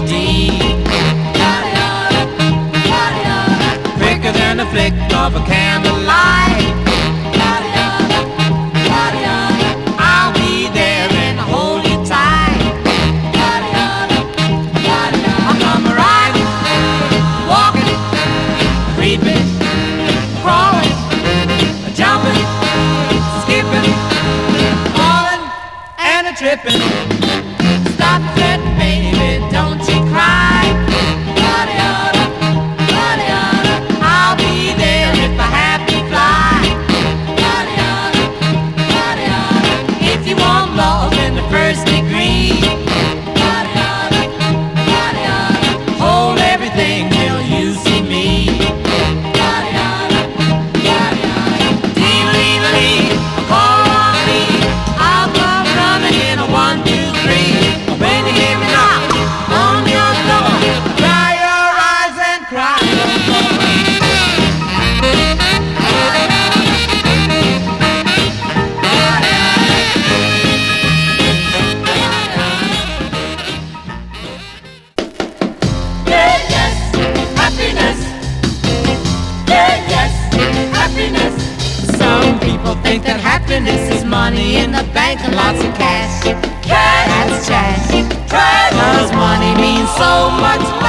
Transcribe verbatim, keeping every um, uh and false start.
indeed. Quicker than the flick of a candlelight. I'll be there and hold you tight. I'll come riding, walking, creeping, crawling, jumping, skipping, falling, and a tripping. Stop that, baby, don't you cry. I'll be there if I have to fly. If you want love in the first degree, hold everything till you see me. Dee-lee-lee, call on me, I'll come running in a one, two, three. When you hear me knock on your door, dry your eyes and cry. Yeah, yes, happiness. Yeah, yes, happiness. Some people think that happiness is money in the bank and lots of cash. Cash, that's trash. Trash, 'cause money means so much